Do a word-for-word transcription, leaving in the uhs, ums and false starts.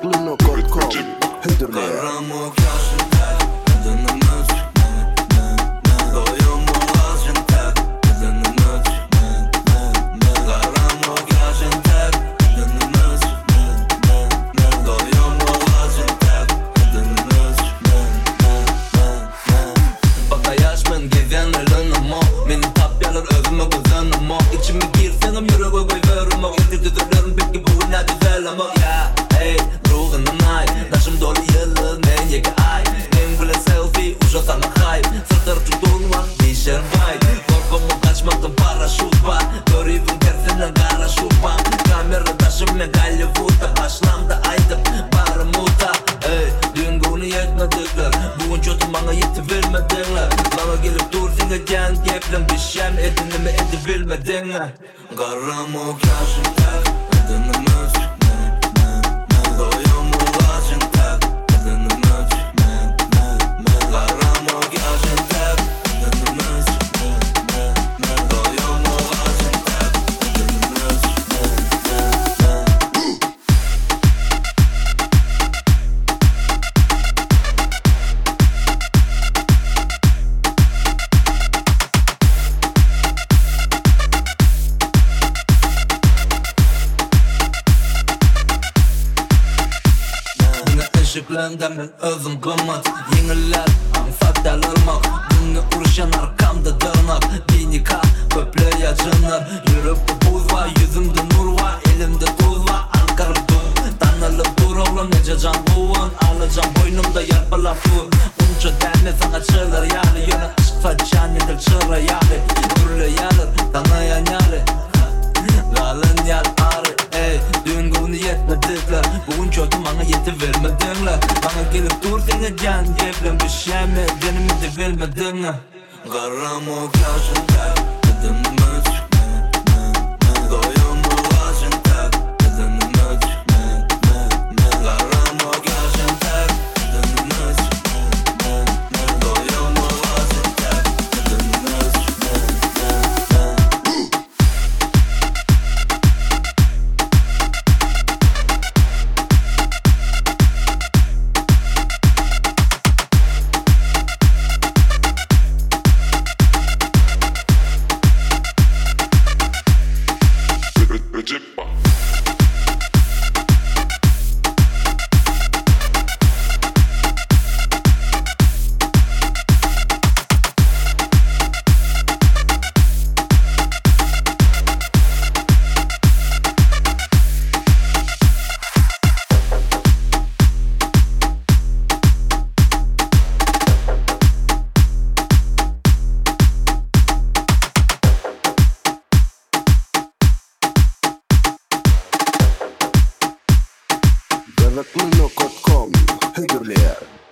Garraklino nokta com Hüdürler Karamuk yaşında adınımız Doyum boğazında adınımız Karamuk yaşında adınımız Doyum boğazında adınımız Baka yaşmın gezenlerin ama Meni tapyalar özüme kızanım ama İçime girsenim yüreğe koy veririm ama Yedirdilerim peki bu ne güzel ama Ya hey ruhunun ay Taşım dolu yılın en yeki ay En bile selfie uşa sana hype Sırtır tuttuğun var dişer bay Korkumu kaçmadım paraşut var Görüyüm tersinden kara şupam Kamera taşım ya Hollywood'da Başlamda aydım Barmuta Ey dün günü yetmedikler Bugün kötü bana yetivermedinler Bana gelip dur sine gen geplem Dişem edini mi edi bilmedinler Karamuk yaşında adınımız Doyum boğazında adınımız Karamuk yaşında adınımız Doyum boğazında adınımız Işıklarından ben özüm kılmaz Yeniler faktalarmak Bunu uruşan arkamda dırnak Beni kal köple yaşanlar Yürekte buz var yüzümde nur var Elimde tuz var Ankara dur Tanrılıp dur oğlum nece can buğun Alacağım boynumda yarpala fur Unca deme sana çığlar yağlı Yöne aşk saçan yedir çığla yağlı Türlü yanır tanıyan yağlı Galın yal ağrı ey Dün günü yetmedikler Bugün kötü bana yetivermedinler Bana gelip dur seni can geplem Düşeme denimi de bilmedinler Karamuk yaşında adınımız Doyum boğazında adınımız Karamuk yaşında adınımız Doyum boğazında adınımız Recep Garraklino nokta com Hüdürler